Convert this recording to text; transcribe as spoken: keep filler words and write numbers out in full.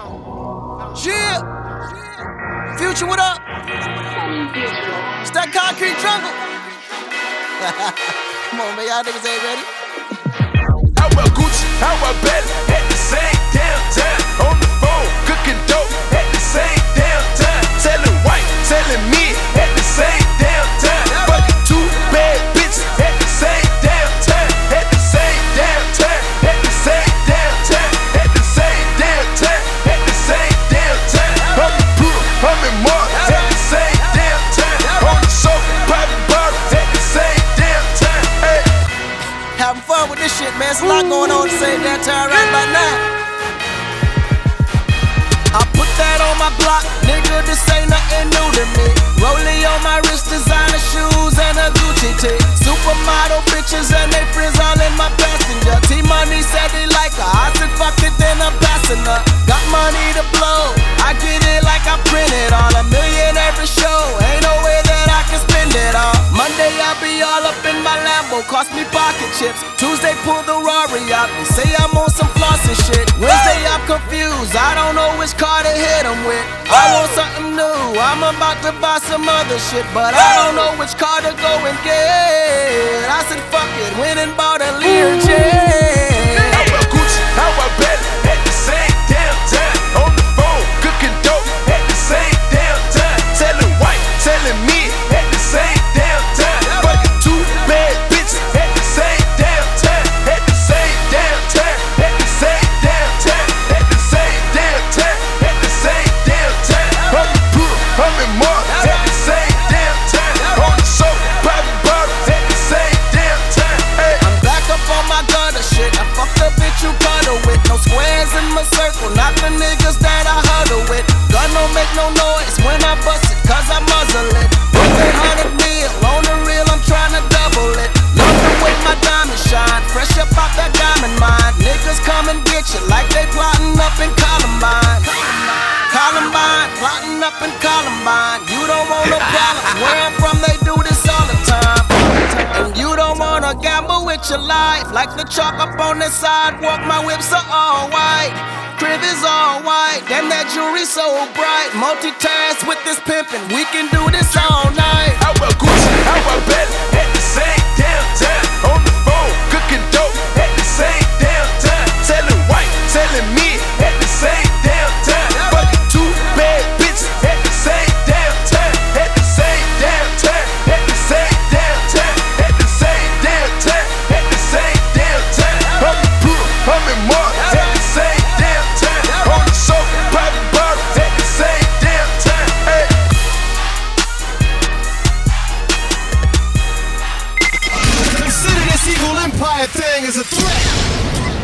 Yeah. Future, what up? It's that concrete jungle. Come on, man, y'all niggas ain't ready. I wear Gucci, I wear Belly at the same damn time. On the phone, cooking dope at the same damn time. Selling white, selling mid at the same damn time. Fucking two bad bitches at the same damn time. At the same damn time. At the same damn time. At the same damn time. At the same damn time. I'm in Pearl, I'm in Mars at the same damn time. On the show, popping bottles at the same damn time. Hey. Having fun with this shit, man. There's a lot going on at the same damn time right about now. I put that on my block, nigga, this ain't nothing new to me. Rollie on my wrist, designer shoes and a Gucci tee. Supermodel bitches and they friends all in my passenger. T-Money said they like her, I said fuck it, then I'm passing her. Got money to blow, I get it like I print it all. A million every show, ain't no way that I can spend it all. Monday I'll be all up in my Lambo, cost me pocket chips. Tuesday pull the Rari out, they say I'm on some floss and shit. Wednesday I'm confused, I don't know which car to hit them with. I want something new, I'm about to buy some other shit, but I don't know which car to go and get. I said fuck it, went and bought a Learjet. I wear Gucci, I wear Belly at the same damn time. On the phone, cooking dope at the same damn time. Selling white, selling mid at the same damn time. Fucking two bad bitches at the same damn time. At the same damn time. At the same damn time. At the same damn time. At the same damn time. I'm in Pearl, I'm in Mars at the same damn time. On the show, popping bottles at the same damn time. Hey. I'm back up on my gutter shit. I fucked a bitch you cuddle with. No squares in my circle, not the niggas that I huddle with. Gun don't make no noise when I bust it, cause I muzzle it. one hundred mil, on the real, I'm tryna double it. Love the way my diamond shine, fresh up out that diamond mine. Niggas come and get you like they plotting up in Columbine. Columbine, plotting up in Columbine. You don't want no problems, where I'm from they do this all the time. And you don't wanna gamble with your life, like the chalk up on the sidewalk. My whips are all white, crib is all white, damn that jewelry so bright. Multitask with this pimpin', we can do this all night. I wear Gucci, I wear Belly at the same damn time. On the phone, cooking dope at the same damn time. Selling white, selling mid at the same damn time. Fucking two bad bitches at the same damn time. At the same damn time. At the same damn time. At the same damn time. At the same damn time. I'm in Pearl, I'm in Mars at the same damn time. On the show, popping bottles at the same damn time. Hey. Consider this evil empire thing as a threat.